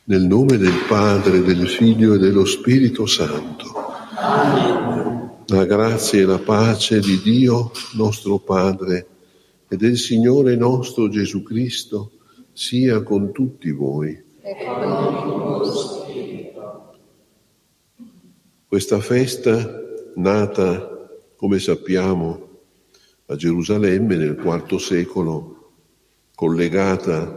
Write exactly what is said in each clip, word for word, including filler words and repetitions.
Nel nome del Padre, del Figlio e dello Spirito Santo. Amen. La grazia e la pace di Dio, nostro Padre, e del Signore nostro Gesù Cristo, sia con tutti voi. E con il tuo spirito. Questa festa, nata, come sappiamo, a Gerusalemme nel quarto secolo, collegata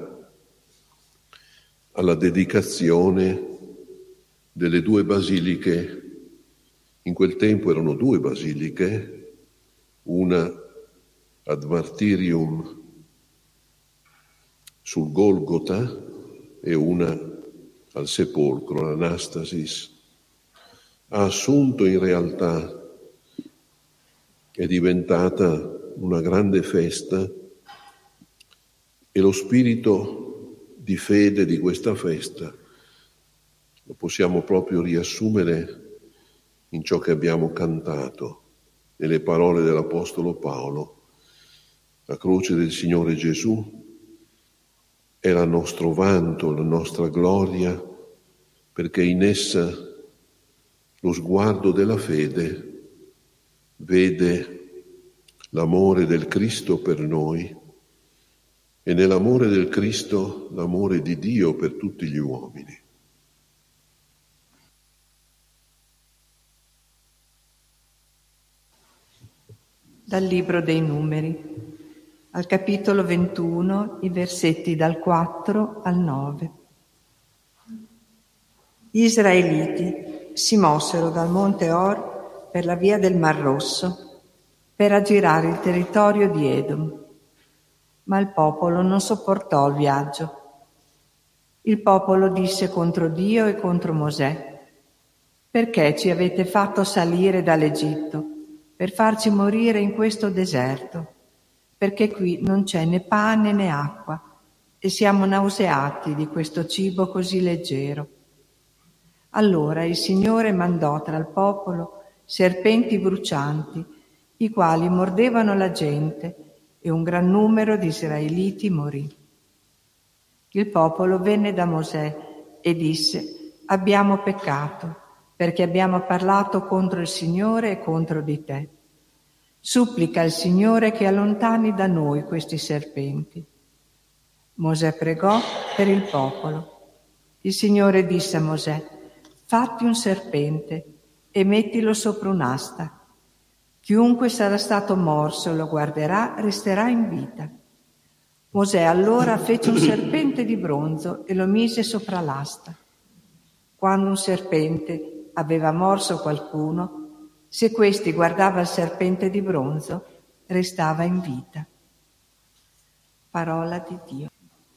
alla dedicazione delle due basiliche. In quel tempo erano due basiliche, una ad Martirium sul Golgota e una al sepolcro, l'Anastasis. Ha assunto in realtà, è diventata una grande festa, e lo spirito di fede di questa festa lo possiamo proprio riassumere in ciò che abbiamo cantato, nelle parole dell'Apostolo Paolo. La croce del Signore Gesù è il nostro vanto, la nostra gloria, perché in essa lo sguardo della fede vede l'amore del Cristo per noi e nell'amore del Cristo l'amore di Dio per tutti gli uomini. Dal Libro dei Numeri, al capitolo ventuno, i versetti dal quattro al nove. Gli israeliti si mossero dal monte Or per la via del Mar Rosso per aggirare il territorio di Edom, ma il popolo non sopportò il viaggio. Il popolo disse contro Dio e contro Mosè: «Perché ci avete fatto salire dall'Egitto per farci morire in questo deserto? Perché qui non c'è né pane né acqua e siamo nauseati di questo cibo così leggero». Allora il Signore mandò tra il popolo serpenti brucianti, i quali mordevano la gente, e un gran numero di israeliti morì. Il popolo venne da Mosè e disse: «Abbiamo peccato, perché abbiamo parlato contro il Signore e contro di te. Supplica il Signore che allontani da noi questi serpenti». Mosè pregò per il popolo. Il Signore disse a Mosè: «Fatti un serpente e mettilo sopra un'asta. Chiunque sarà stato morso e lo guarderà resterà in vita». Mosè allora fece un serpente di bronzo e lo mise sopra l'asta. Quando un serpente aveva morso qualcuno, se questi guardava il serpente di bronzo, restava in vita. Parola di Dio.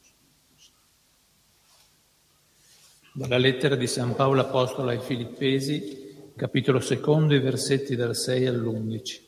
Dalla lettera di San Paolo Apostolo ai Filippesi, capitolo secondo, i versetti dal sei all'undici.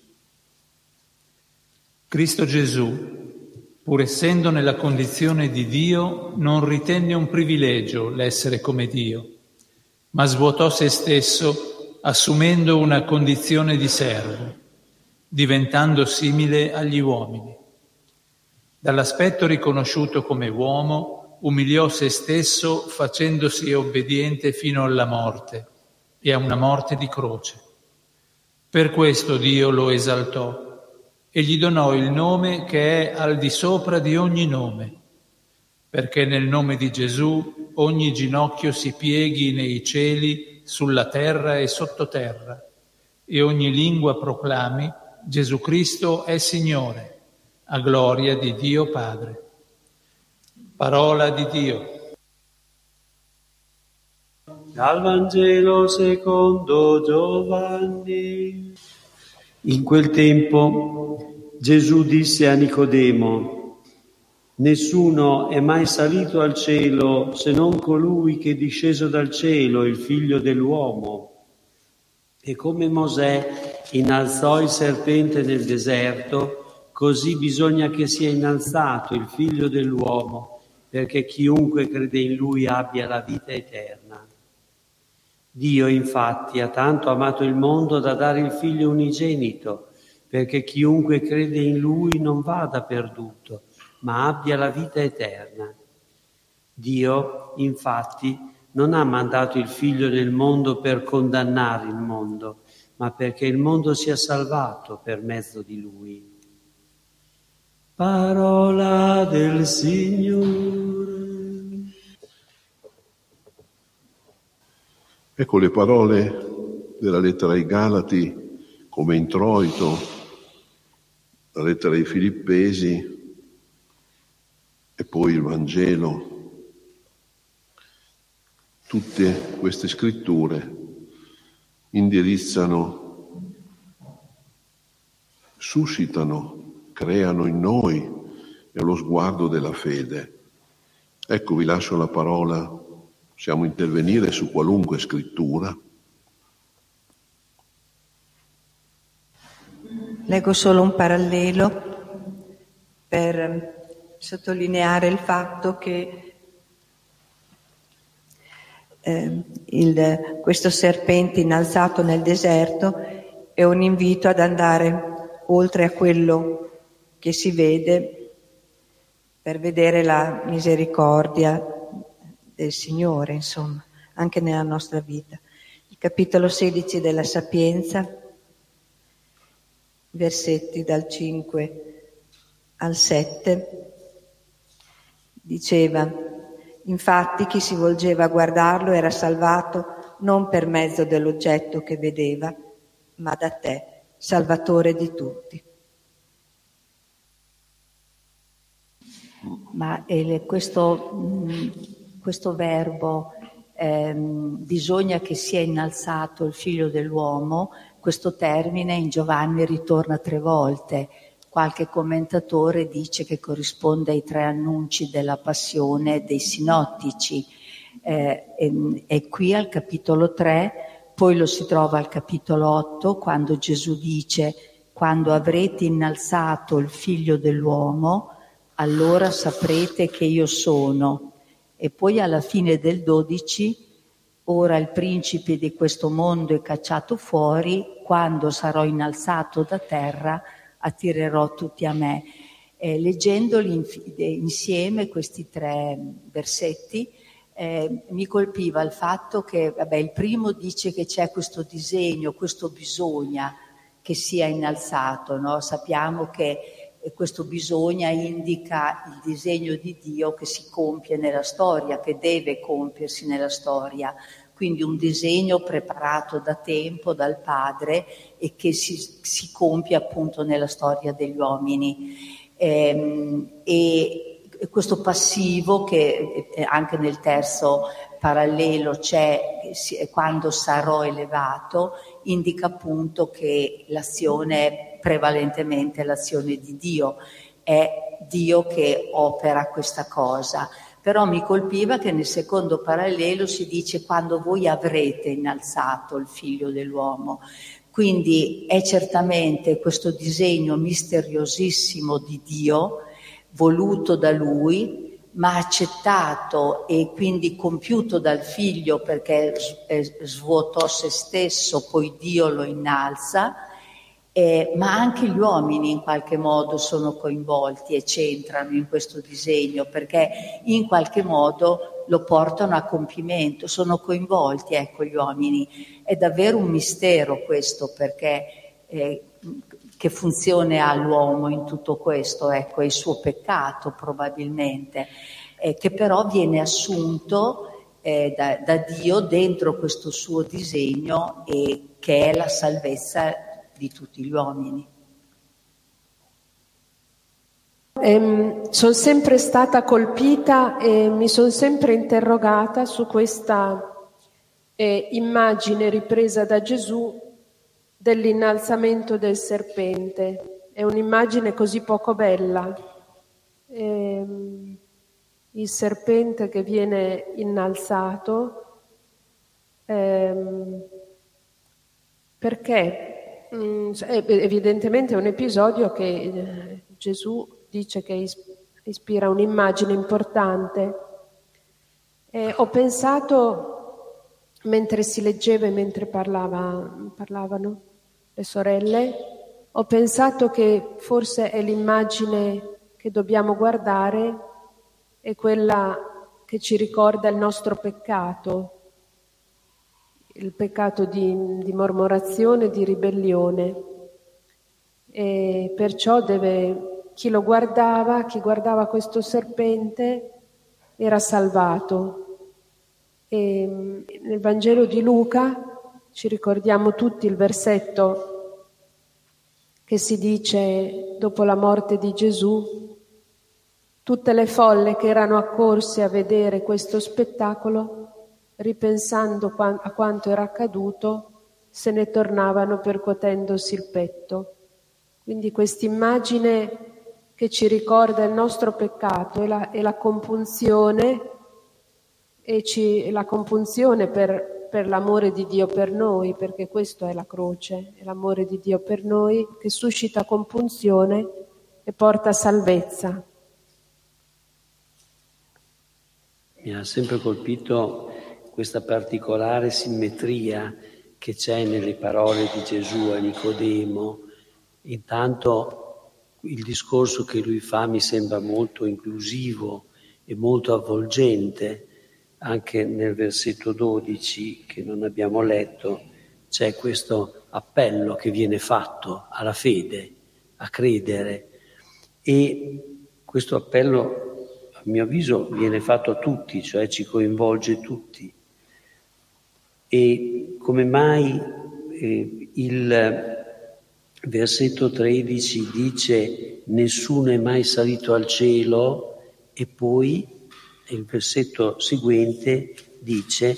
Cristo Gesù, pur essendo nella condizione di Dio, non ritenne un privilegio l'essere come Dio, ma svuotò se stesso assumendo una condizione di servo, diventando simile agli uomini. Dall'aspetto riconosciuto come uomo, umiliò se stesso facendosi obbediente fino alla morte e a una morte di croce. Per questo Dio lo esaltò e gli donò il nome che è al di sopra di ogni nome, perché nel nome di Gesù ogni ginocchio si pieghi nei cieli, sulla terra e sottoterra, e ogni lingua proclami: Gesù Cristo è Signore, a gloria di Dio Padre. Parola di Dio. Dal Vangelo secondo Giovanni. In quel tempo Gesù disse a Nicodemo: «Nessuno è mai salito al cielo se non colui che è disceso dal cielo, il Figlio dell'uomo. E come Mosè innalzò il serpente nel deserto, così bisogna che sia innalzato il Figlio dell'uomo, perché chiunque crede in Lui abbia la vita eterna. Dio infatti ha tanto amato il mondo da dare il Figlio unigenito, perché chiunque crede in Lui non vada perduto, ma abbia la vita eterna. Dio infatti non ha mandato il Figlio nel mondo per condannare il mondo, ma perché il mondo sia salvato per mezzo di Lui. Parola del Signore. Ecco le parole della lettera ai Galati come introito, la lettera ai Filippesi e poi il Vangelo. Tutte queste scritture indirizzano, suscitano, creano in noi lo sguardo della fede. Ecco, vi lascio la parola, possiamo intervenire su qualunque scrittura. Leggo solo un parallelo per sottolineare il fatto che eh, il, questo serpente innalzato nel deserto è un invito ad andare oltre a quello che si vede per vedere la misericordia del Signore, insomma, anche nella nostra vita. Il capitolo sedici della Sapienza, versetti dal cinque al sette, diceva: infatti chi si volgeva a guardarlo era salvato non per mezzo dell'oggetto che vedeva, ma da te, Salvatore di tutti. Ma eh, questo, mh, questo verbo ehm, bisogna che sia innalzato il figlio dell'uomo, questo termine in Giovanni ritorna tre volte. Qualche commentatore dice che corrisponde ai tre annunci della passione dei sinottici. Eh, e, e qui al capitolo tre, poi lo si trova al capitolo otto, quando Gesù dice: quando avrete innalzato il figlio dell'uomo, allora saprete che io sono. E poi alla fine del dodici, ora il principe di questo mondo è cacciato fuori, quando sarò innalzato da terra attirerò tutti a me. Eh, leggendoli in, insieme questi tre versetti, eh, mi colpiva il fatto che, vabbè, il primo dice che c'è questo disegno, questo bisogna che sia innalzato, no? Sappiamo che questo bisogna indica il disegno di Dio che si compie nella storia, che deve compiersi nella storia. Quindi un disegno preparato da tempo dal Padre e che si, si compie appunto nella storia degli uomini. Ehm, e questo passivo che anche nel terzo parallelo c'è, quando sarò elevato, indica appunto che l'azione è prevalentemente l'azione di Dio, è Dio che opera questa cosa. Però mi colpiva che nel secondo parallelo si dice: quando voi avrete innalzato il figlio dell'uomo. Quindi è certamente questo disegno misteriosissimo di Dio, voluto da Lui, ma accettato e quindi compiuto dal figlio, perché svuotò se stesso, poi Dio lo innalza. Eh, ma anche gli uomini in qualche modo sono coinvolti e c'entrano in questo disegno, perché in qualche modo lo portano a compimento, sono coinvolti, ecco, gli uomini. È davvero un mistero questo, perché eh, che funzione ha l'uomo in tutto questo? Ecco, è il suo peccato probabilmente, eh, che però viene assunto eh, da, da Dio dentro questo suo disegno, e che è la salvezza di tutti gli uomini. Eh, sono sempre stata colpita e mi sono sempre interrogata su questa eh, immagine ripresa da Gesù dell'innalzamento del serpente. È un'immagine così poco bella. Eh, il serpente che viene innalzato eh, perché? Evidentemente è un episodio che Gesù dice che ispira un'immagine importante. E ho pensato, mentre si leggeva e mentre parlava, parlavano le sorelle, ho pensato che forse è l'immagine che dobbiamo guardare, è quella che ci ricorda il nostro peccato, il peccato di, di mormorazione, di ribellione. E perciò deve, chi lo guardava, chi guardava questo serpente era salvato. E nel Vangelo di Luca ci ricordiamo tutti il versetto che si dice dopo la morte di Gesù: tutte le folle che erano accorse a vedere questo spettacolo, ripensando a quanto era accaduto, se ne tornavano percuotendosi il petto. Quindi quest'immagine che ci ricorda il nostro peccato e la, e la compunzione, e ci, la compunzione per, per l'amore di Dio per noi, perché questo è la croce, è l'amore di Dio per noi che suscita compunzione e porta salvezza. Mi ha sempre colpito questa particolare simmetria che c'è nelle parole di Gesù a Nicodemo. Intanto il discorso che lui fa mi sembra molto inclusivo e molto avvolgente. Anche nel versetto dodici, che non abbiamo letto, c'è questo appello che viene fatto alla fede, a credere. E questo appello, a mio avviso, viene fatto a tutti, cioè ci coinvolge tutti. E come mai eh, il versetto tredici dice nessuno è mai salito al cielo, e poi il versetto seguente dice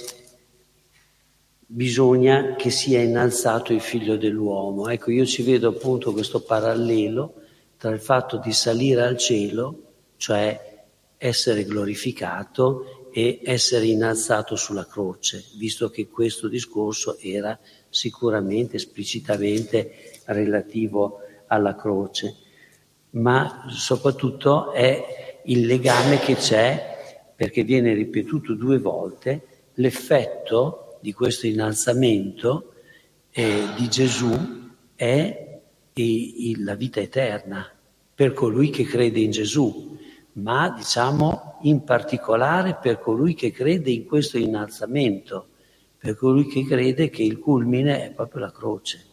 bisogna che sia innalzato il figlio dell'uomo. Ecco, io ci vedo appunto questo parallelo tra il fatto di salire al cielo, cioè essere glorificato, e essere innalzato sulla croce, visto che questo discorso era sicuramente esplicitamente relativo alla croce, ma soprattutto è il legame che c'è, perché viene ripetuto due volte, l'effetto di questo innalzamento eh, di Gesù è e, la vita eterna per colui che crede in Gesù, ma diciamo in particolare per colui che crede in questo innalzamento, per colui che crede che il culmine è proprio la croce.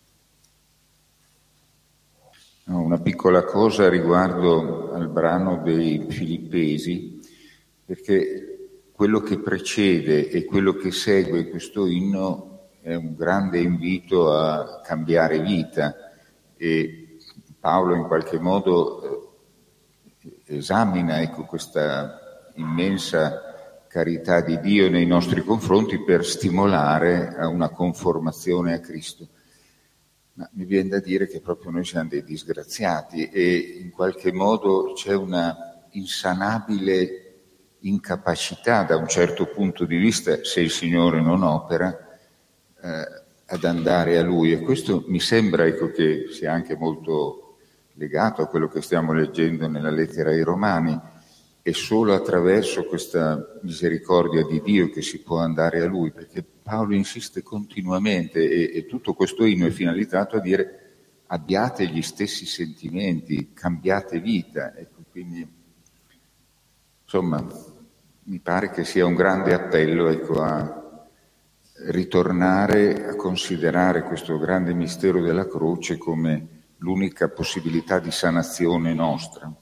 Una piccola cosa riguardo al brano dei Filippesi, perché quello che precede e quello che segue questo inno è un grande invito a cambiare vita, e Paolo in qualche modo esamina ecco, questa immensa carità di Dio nei nostri confronti per stimolare a una conformazione a Cristo. Ma mi viene da dire che proprio noi siamo dei disgraziati e in qualche modo c'è una insanabile incapacità da un certo punto di vista, se il Signore non opera, eh, ad andare a Lui. E questo mi sembra ecco, che sia anche molto legato a quello che stiamo leggendo nella lettera ai Romani. È solo attraverso questa misericordia di Dio che si può andare a Lui, perché Paolo insiste continuamente e, e tutto questo inno è finalizzato a dire abbiate gli stessi sentimenti, cambiate vita. Ecco, quindi, insomma, mi pare che sia un grande appello ecco, a ritornare a considerare questo grande mistero della croce come l'unica possibilità di sanazione nostra.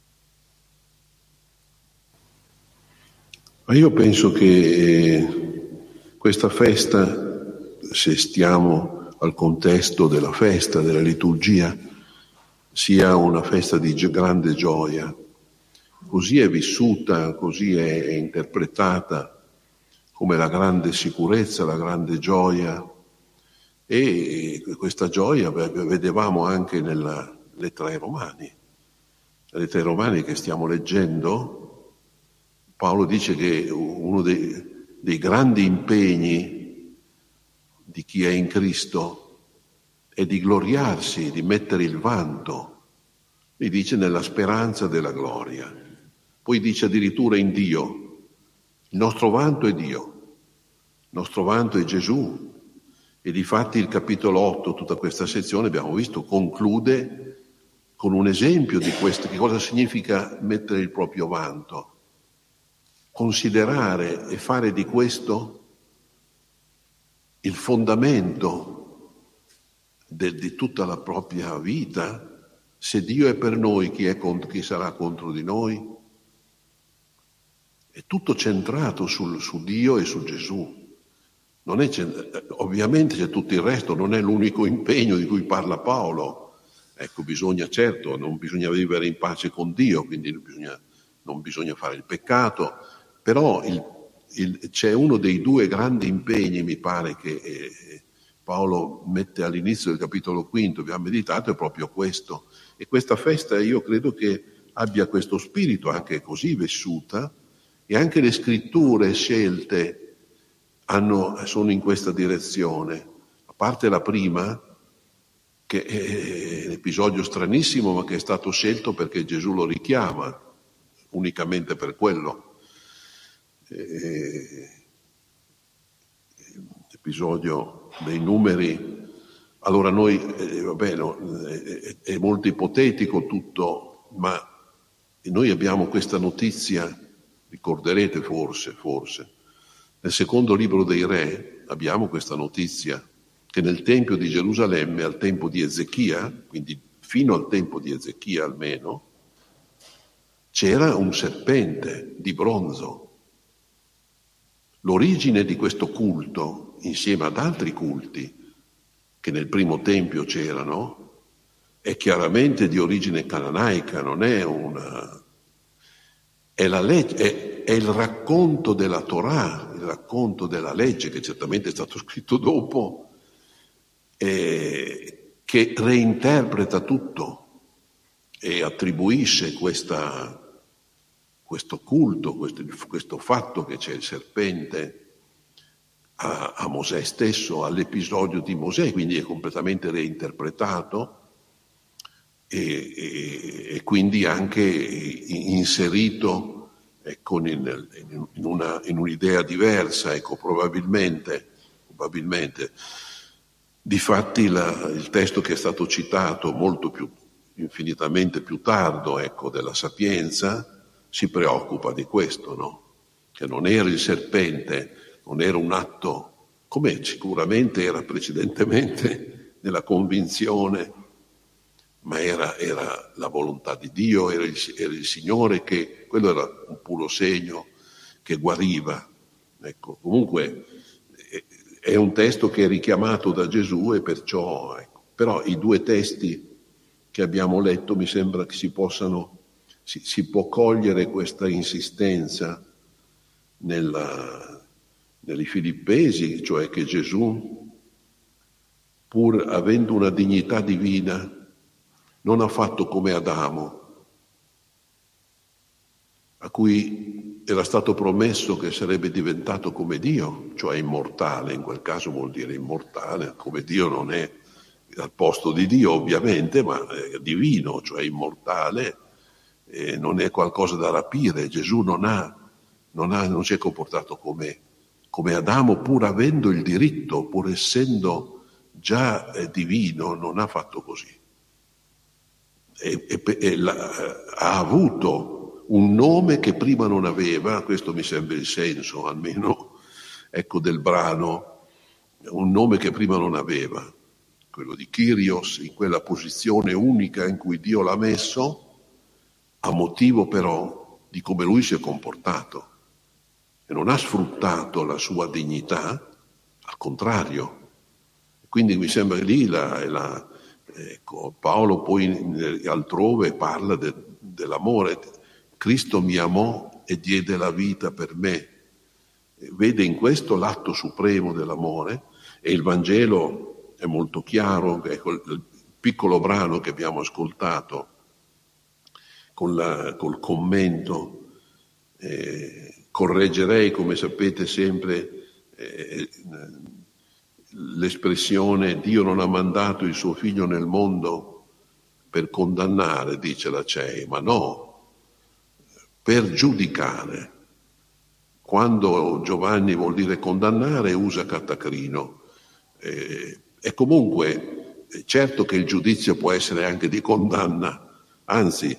Ma io penso che questa festa, se stiamo al contesto della festa, della liturgia, sia una festa di grande gioia. Così è vissuta, così è, è interpretata come la grande sicurezza, la grande gioia. E questa gioia vedevamo anche nella lettera ai Romani. La lettera ai Romani che stiamo leggendo, Paolo dice che uno dei, dei grandi impegni di chi è in Cristo è di gloriarsi, di mettere il vanto. Lui dice nella speranza della gloria. Poi dice addirittura in Dio. Il nostro vanto è Dio, il nostro vanto è Gesù. E difatti il capitolo otto, tutta questa sezione, abbiamo visto, conclude con un esempio di questo, che cosa significa mettere il proprio vanto. considerare e fare di questo il fondamento de, di tutta la propria vita. Se Dio è per noi, chi, è contro, chi sarà contro di noi? È tutto centrato sul, su Dio e su Gesù. Non è, ovviamente c'è tutto il resto, non è l'unico impegno di cui parla Paolo. Ecco, bisogna, certo, non bisogna vivere in pace con Dio, quindi non bisogna, non bisogna fare il peccato, però il, il, c'è uno dei due grandi impegni, mi pare, che eh, Paolo mette all'inizio del capitolo quinto, abbiamo meditato, è proprio questo. E questa festa io credo che abbia questo spirito anche così vissuta, e anche le scritture scelte hanno, sono in questa direzione. A parte la prima, che è un episodio stranissimo, ma che è stato scelto perché Gesù lo richiama, unicamente per quello. L'episodio dei numeri. Allora noi, eh, vabbè, no, è, è molto ipotetico tutto, ma noi abbiamo questa notizia, ricorderete forse, forse, nel secondo libro dei Re abbiamo questa notizia che nel Tempio di Gerusalemme, al tempo di Ezechia, quindi fino al tempo di Ezechia almeno, c'era un serpente di bronzo. L'origine di questo culto, insieme ad altri culti che nel primo Tempio c'erano, è chiaramente di origine cananaica, non è una... È, la legge, è, è il racconto della Torah, il racconto della legge, che certamente è stato scritto dopo, eh, che reinterpreta tutto e attribuisce questa, questo culto, questo, questo fatto che c'è il serpente a, a Mosè stesso, all'episodio di Mosè, quindi è completamente reinterpretato. E, e, e quindi anche inserito ecco, in, in, una, in un'idea diversa, ecco, probabilmente, probabilmente. Difatti la, il testo che è stato citato, molto più, infinitamente più tardo, ecco, della Sapienza, si preoccupa di questo, no? Che non era il serpente, non era un atto, come sicuramente era precedentemente nella convinzione, ma era, era la volontà di Dio, era il, era il Signore che, quello era un puro segno che guariva. Ecco, comunque è, è un testo che è richiamato da Gesù e perciò, ecco, però i due testi che abbiamo letto mi sembra che si possano, si, si può cogliere questa insistenza nella, negli Filippesi, cioè che Gesù, pur avendo una dignità divina, non ha fatto come Adamo, a cui era stato promesso che sarebbe diventato come Dio, cioè immortale, in quel caso vuol dire immortale, come Dio non è al posto di Dio ovviamente, ma è divino, cioè immortale, e non è qualcosa da rapire. Gesù non, ha, non, ha, non si è comportato come, come Adamo, pur avendo il diritto, pur essendo già divino, non ha fatto così. E, e, e la, ha avuto un nome che prima non aveva, questo mi sembra il senso almeno ecco del brano, un nome che prima non aveva, quello di Kyrios, in quella posizione unica in cui Dio l'ha messo, a motivo però di come lui si è comportato, e non ha sfruttato la sua dignità, al contrario. Quindi mi sembra che lì la, la Ecco, Paolo poi altrove parla de, dell'amore. Cristo mi amò e diede la vita per me. Vede in questo l'atto supremo dell'amore, e il Vangelo è molto chiaro. Ecco, il piccolo brano che abbiamo ascoltato con la, col commento, eh, correggerei, come sapete sempre, eh, l'espressione Dio non ha mandato il suo figlio nel mondo per condannare, dice la C E I, ma no, per giudicare. Quando Giovanni vuol dire condannare usa catacrino. Eh, e comunque certo che il giudizio può essere anche di condanna, anzi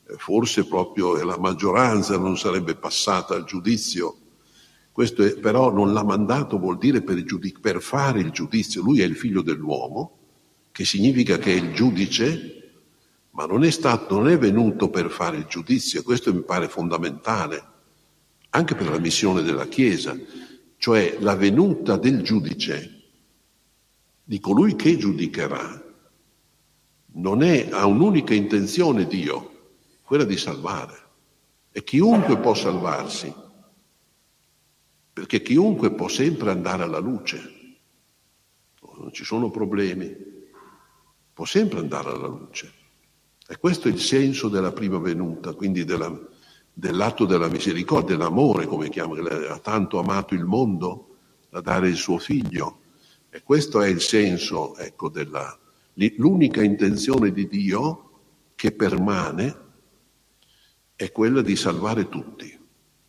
forse proprio la maggioranza non sarebbe passata al giudizio. Questo è, però non l'ha mandato, vuol dire per, giudic- per fare il giudizio. Lui è il figlio dell'uomo, che significa che è il giudice, ma non è stato, non è venuto per fare il giudizio. Questo mi pare fondamentale, anche per la missione della Chiesa, cioè la venuta del giudice, di colui che giudicherà, non è, ha un'unica intenzione Dio, quella di salvare. E chiunque può salvarsi, perché chiunque può sempre andare alla luce, non ci sono problemi, può sempre andare alla luce. E questo è il senso della prima venuta, quindi della, dell'atto della misericordia, dell'amore, come chiama, ha tanto amato il mondo da dare il suo figlio. E questo è il senso, ecco, della, l'unica intenzione di Dio che permane è quella di salvare tutti,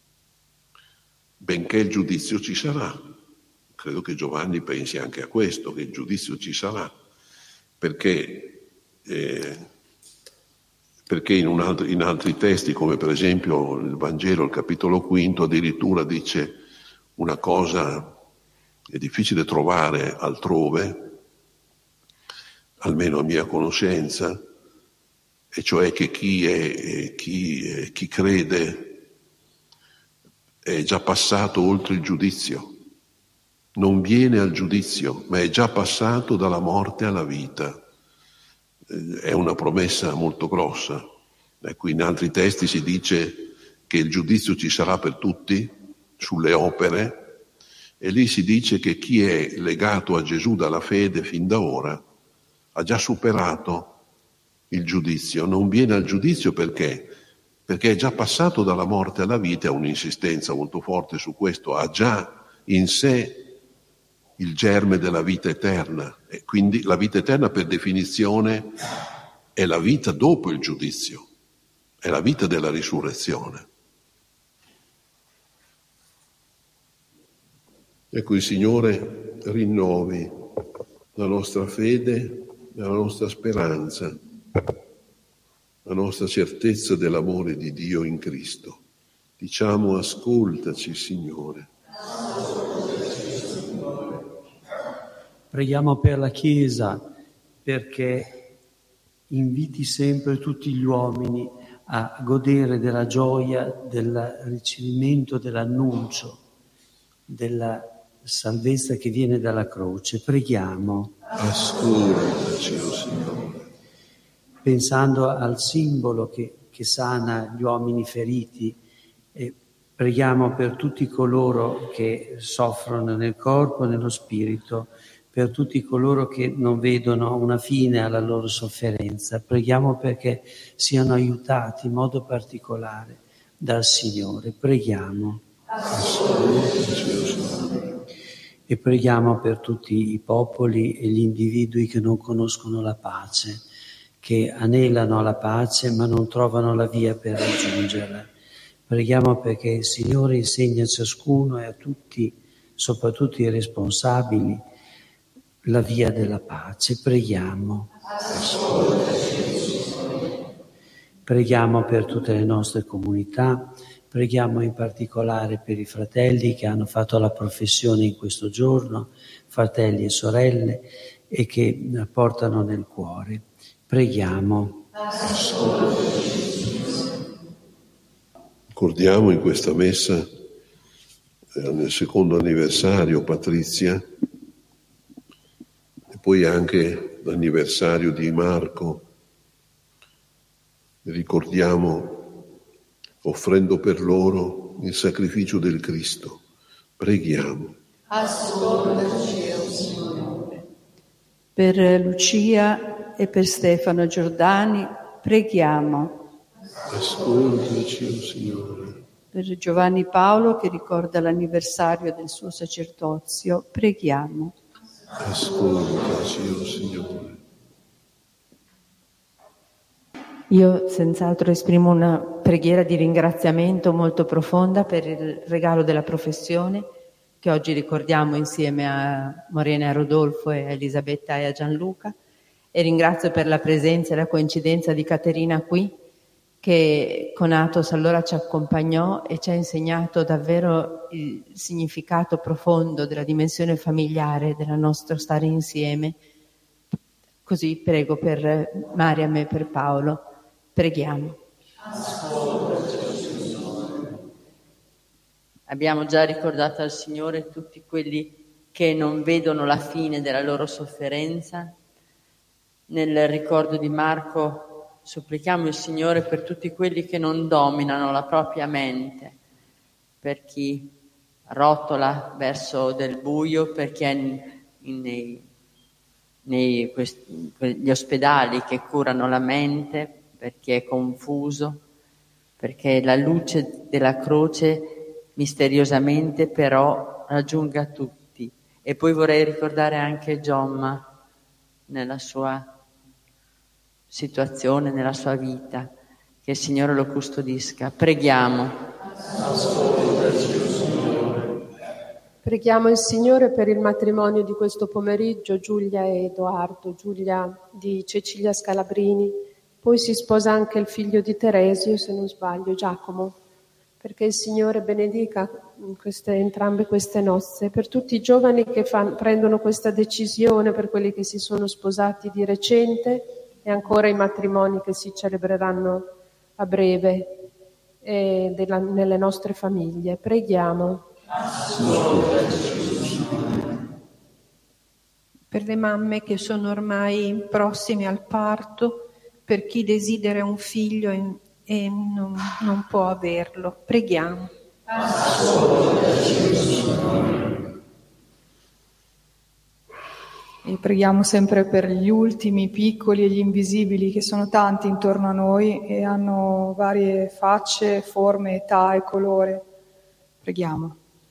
benché il giudizio ci sarà. Credo che Giovanni pensi anche a questo, che il giudizio ci sarà, perché, eh, perché in, un altro, in altri testi, come per esempio il Vangelo, il capitolo quinto, addirittura dice una cosa che è difficile trovare altrove, almeno a mia conoscenza, e cioè che chi, è, chi, chi crede è già passato oltre il giudizio, non viene al giudizio, ma è già passato dalla morte alla vita. È una promessa molto grossa. Ecco, in altri testi si dice che il giudizio ci sarà per tutti, sulle opere, e lì si dice che chi è legato a Gesù dalla fede fin da ora ha già superato il giudizio, non viene al giudizio perché? Perché è già passato dalla morte alla vita, ha un'insistenza molto forte su questo, ha già in sé il germe della vita eterna, e quindi la vita eterna per definizione è la vita dopo il giudizio, è la vita della risurrezione. Ecco, il Signore rinnovi la nostra fede, la nostra speranza, la nostra certezza dell'amore di Dio in Cristo. Diciamo: ascoltaci, Signore. Preghiamo per la Chiesa, perché inviti sempre tutti gli uomini a godere della gioia del ricevimento dell'annuncio della salvezza che viene dalla croce. Preghiamo. Ascoltaci, o Signore. Pensando al simbolo che, che sana gli uomini feriti, e preghiamo per tutti coloro che soffrono nel corpo e nello spirito, per tutti coloro che non vedono una fine alla loro sofferenza. Preghiamo perché siano aiutati in modo particolare dal Signore. Preghiamo. E preghiamo per tutti i popoli e gli individui che non conoscono la pace, che anelano alla pace ma non trovano la via per raggiungerla. Preghiamo perché il Signore insegna a ciascuno e a tutti, soprattutto i responsabili, la via della pace. Preghiamo. Preghiamo per tutte le nostre comunità, preghiamo in particolare per i fratelli che hanno fatto la professione in questo giorno, fratelli e sorelle, e che portano nel cuore. Preghiamo. Ricordiamo in questa messa, eh, nel secondo anniversario, Patrizia, e poi anche l'anniversario di Marco. Ricordiamo offrendo per loro il sacrificio del Cristo. Preghiamo. Ascoltaci, o Signore. Per Lucia e per Stefano Giordani preghiamo. Ascoltaci, o Signore. Per Giovanni Paolo che ricorda l'anniversario del suo sacerdozio preghiamo. Ascoltaci, o Signore. Io senz'altro esprimo una preghiera di ringraziamento molto profonda per il regalo della professione che oggi ricordiamo insieme a Morena e a Rodolfo e a Elisabetta e a Gianluca, e ringrazio per la presenza e la coincidenza di Caterina qui, che con Athos allora ci accompagnò e ci ha insegnato davvero il significato profondo della dimensione familiare del nostro stare insieme. Così prego per Mariam e per Paolo. Preghiamo. Abbiamo già ricordato al Signore tutti quelli che non vedono la fine della loro sofferenza. Nel ricordo di Marco supplichiamo il Signore per tutti quelli che non dominano la propria mente, per chi rotola verso del buio, per chi è in, in, nei, nei questi, gli ospedali che curano la mente, per chi è confuso, perché la luce della croce misteriosamente però raggiunga tutti. E poi vorrei ricordare anche Giomma nella sua situazione, nella sua vita, che il Signore lo custodisca. Preghiamo. Preghiamo il Signore per il matrimonio di questo pomeriggio, Giulia e Edoardo, Giulia di Cecilia Scalabrini, poi si sposa anche il figlio di Teresio, se non sbaglio, Giacomo, perché il Signore benedica queste, entrambe queste nozze, per tutti i giovani che fan, prendono questa decisione, per quelli che si sono sposati di recente e ancora i matrimoni che si celebreranno a breve eh, della, nelle nostre famiglie. Preghiamo. Per le mamme che sono ormai prossime al parto, per chi desidera un figlio e, e non, non può averlo. Preghiamo. E preghiamo sempre per gli ultimi, piccoli e gli invisibili, che sono tanti intorno a noi e hanno varie facce, forme, età e colore. Preghiamo.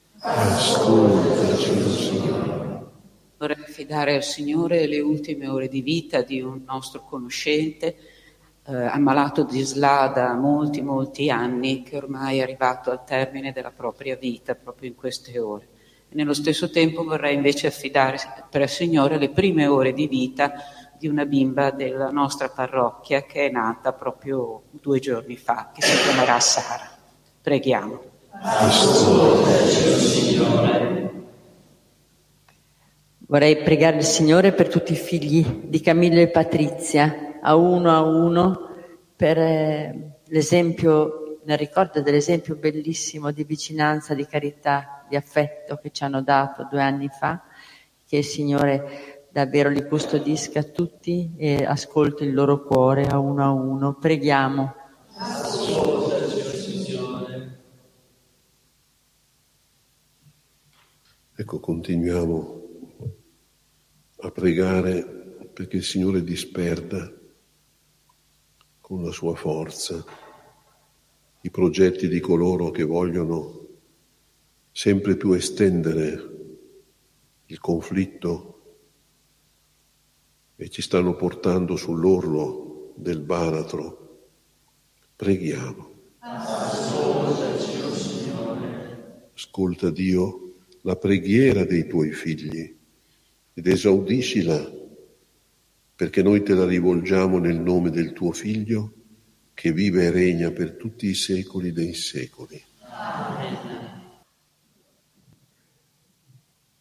Vorrei affidare al Signore le ultime ore di vita di un nostro conoscente, eh, ammalato di S L A da molti, molti anni, che ormai è arrivato al termine della propria vita, proprio in queste ore. E nello stesso tempo vorrei invece affidare per il Signore le prime ore di vita di una bimba della nostra parrocchia che è nata proprio due giorni fa, che si chiamerà Sara. Preghiamo. Vorrei pregare il Signore per tutti i figli di Camillo e Patrizia, a uno a uno, per eh, l'esempio, nel ricordo dell'esempio bellissimo di vicinanza, di carità, di affetto che ci hanno dato due anni fa, che il Signore davvero li custodisca tutti e ascolti il loro cuore a uno a uno. Preghiamo. Ecco, continuiamo a pregare perché il Signore disperda con la sua forza i progetti di coloro che vogliono sempre più estendere il conflitto e ci stanno portando sull'orlo del baratro. Preghiamo. Ascolta, Dio, la preghiera dei tuoi figli ed esaudiscila, perché noi te la rivolgiamo nel nome del tuo Figlio, che vive e regna per tutti i secoli dei secoli. Amen.